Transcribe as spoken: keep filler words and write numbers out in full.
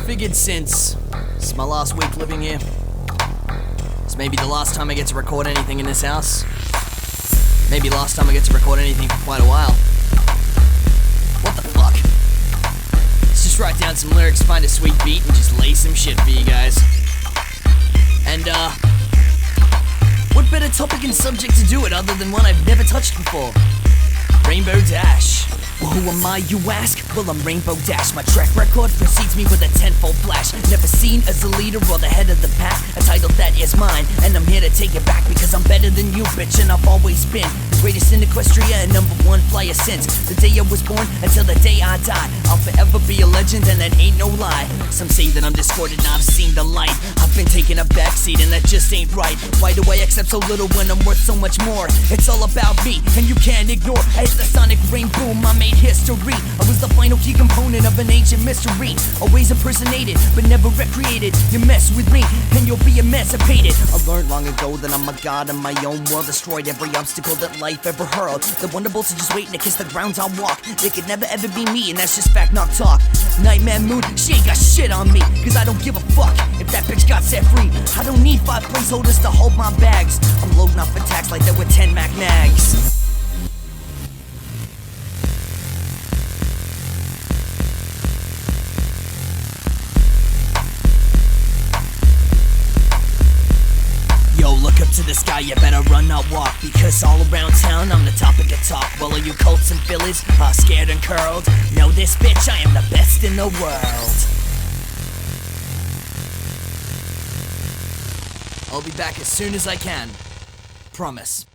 Figured since it's my last week living here, it's maybe the last time I get to record anything in this house. Maybe last time I get to record anything for quite a while. What the fuck? Let's just write down some lyrics, find a sweet beat, and just lay some shit for you guys. And, uh, what better topic and subject to do it other than one I've never touched before? Rainbow Dash. Well, who am I, you ask? Well, I'm Rainbow Dash. My track record precedes me with a tenfold flash. Never seen as a leader or the head of the pack. A title that is mine, and I'm here to take it back because I'm better than you, bitch, and I've always been the greatest in Equestria and number one flyer since the day I was born until the day I die. I'll forever be a legend, and that ain't no lie. Some say that I'm discordant, and I've seen the light. I've been taking a backseat, and that just ain't right. Why do I accept so little when I'm worth so much more? It's all about me, and you can't ignore. I hit the sonic rain boom, I made history. I was the final key component of an ancient mystery. Always impersonated, but never recreated. You mess with me, and you'll be emancipated. I learned long ago that I'm a god in my own world. Destroyed every obstacle that life ever hurled. The wonderful to just waiting to kiss the ground I walk. They could never ever be me, and that's just fact, not talk. Nightmare mood, she ain't got shit on me, cause I don't give a fuck if that bitch got set free. I don't need five placeholders to hold my bags. I'm loading up attacks like there were ten Mac mags. Yo, look up to the sky, you better run, not walk, because all around town I'm the topic of talk. Well, are you colts and fillies, uh, scared and curled? Know this, bitch, I am the best in the world. I'll be back as soon as I can. Promise.